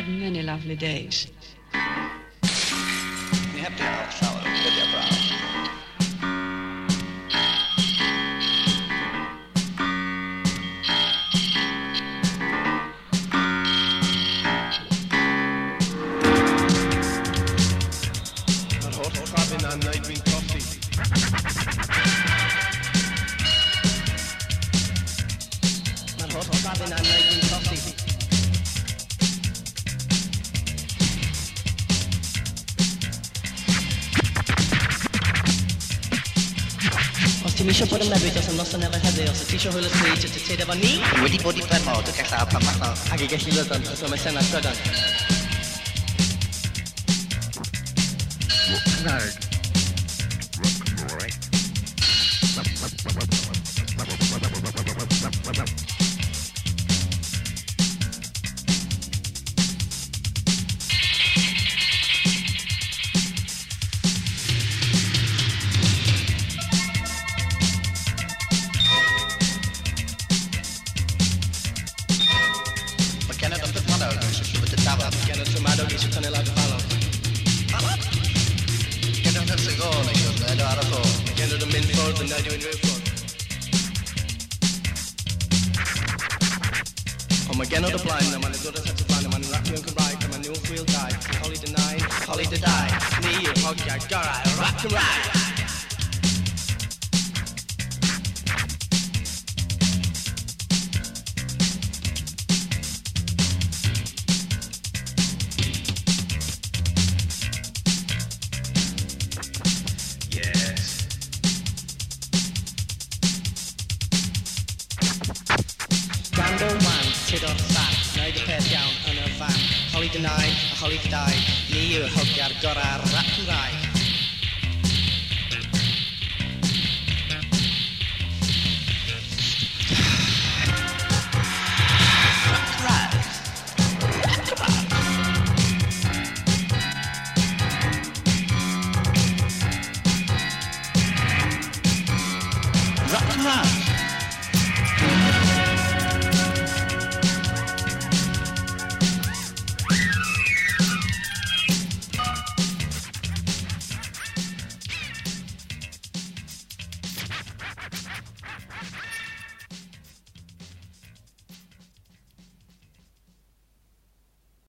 had many lovely days. Ni häftiga shower, det är bra. Tisio bod yn mebyd os yn noson efo heddi, os y tisio hwyl y sweet, os y teid efo ni. Wedi bod I ben mawr, dwi'n gallu pan bach nawr. Ac I gallu lydan, os yma senna trydan. Cymraeg. Rock and roll.